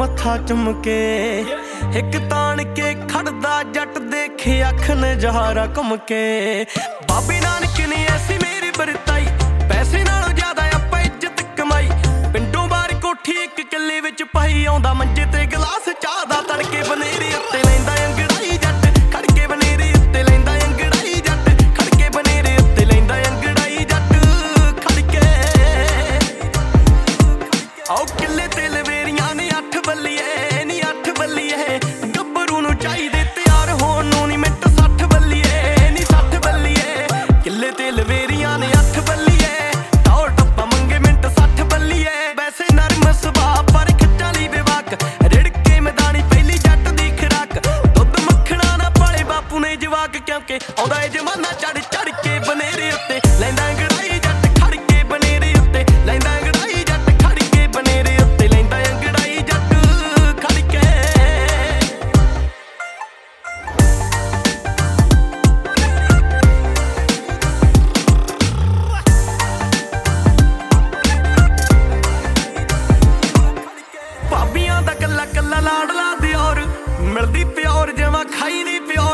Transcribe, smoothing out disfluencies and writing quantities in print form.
ਮੱਥਾ ਚੁੰਮਕੇ ਇੱਕ ਤਾਣ ਕੇ ਖੜਦਾ ਜੱਟ ਦੇਖੇ ਅੱਖ ਨਜ਼ਾਰਾ ਘੁੰਮ ਕੇ। ਬਾਬੇ ਨਾਨਕ ਨੇ ਐਸੀ ਮੇਰੀ ਵਰਤਾਈ, ਪੈਸੇ ਨਾਲੋਂ ਜ਼ਿਆਦਾ ਆਪਾਂ ਇੱਜ਼ਤ ਕਮਾਈ। ਪਿੰਡੋਂ ਬਾਹਰ ਕੋਠੀ ਇੱਕ ਕਿੱਲੇ ਵਿੱਚ ਪਾਈ, ਆਉਂਦਾ ਮੰਜੇ ਤੇ ਗਲਾਸ ਚਾਹ ਦਾ ਤੜਕੇ ਬਨੇਰੇ ਉੱਤੇ ਲੈਂਦਾ ਅੰਗੜਾਈ ਜੱਟ ਖੜਕੇ ਬਨੇਰੇ ਉੱਤੇ ਲੈਂਦਾ ਅੰਗੜਾਈ ਜੱਟ ਖੜਕੇ ਬਨੇਰੇ ਉੱਤੇ ਲੈਂਦਾ ਅੰਗੜਾਈ ਜੱਟ ਖੜਕੇ। ਆਓ ਕਿੱਲੇ ਤੇ ਲਵੇਰੀਆਂ ਨੇ 8 ਬੱਲੀਏ ਨੀ 8 ਬੱਲੀਏ, ਗੱਭਰੂ ਨੂੰ ਚਾਹੀਦੇ ਤਿਆਰ ਹੋਣ ਨੂੰ ਨੀ ਮਿੰਟ 60 ਬੱਲੀਏ ਨੀ 60 ਬੱਲੀਏ। ਕਿੱਲੇ ਤੇ ਲਵੇਰੀਆਂ ਨੇ 8 ਬੱਲੀਏ, ਟੌਰ ਟੱਪਾ ਮੰਗੇ ਮਿੰਟ 60 ਬੱਲੀਏ। ਵੈਸੇ ਨਰਮ ਸੁਭਾਅ ਪਰ ਖਿੱਚਾਂ ਲਈ ਬੇਵਾਕ, ਰਿੜਕੇ ਮੈਦਾਨੀ ਪਹਿਲੀ ਜੱਟ ਦੀ ਖੁਰਾਕ। ਦੁੱਧ ਮੱਖਣਾ ਨਾ ਪਾਲੇ ਬਾਪੂ ਨੇ ਜਵਾਕ, ਕਿਉਂਕਿ ਆਉਂਦਾ ਏ ਜ਼ਮਾਨਾ ਚੜ ਚੜ ਕੇ ਬਨੇਰੇ ਉੱਤੇ ਲੈਂਦਾ ਅੰਗੜਾਈ ਜੱਟ ਖੜਕੇ ਬਨੇਰੇ ਉੱਤੇ ਲੈਂਦਾ ਅੰਗੜਾਈ ਜੱਟ ਖੜਕੇ ਬਨੇਰੇ ਉੱਤੇ ਲੈਂਦਾ ਅੰਗੜਾਈ ਜੱਟ ਖੜਕੇ। ਭਾਬੀਆਂ ਦਾ ਕੱਲਾ ਕੱਲਾ ਲਾਡਲਾ ਦਿਓਰ, ਮਿਲਦੀ ਪਿਓਰ ਜਮਾਂ ਖਾਈ ਦੀ ਪਿਓਰ।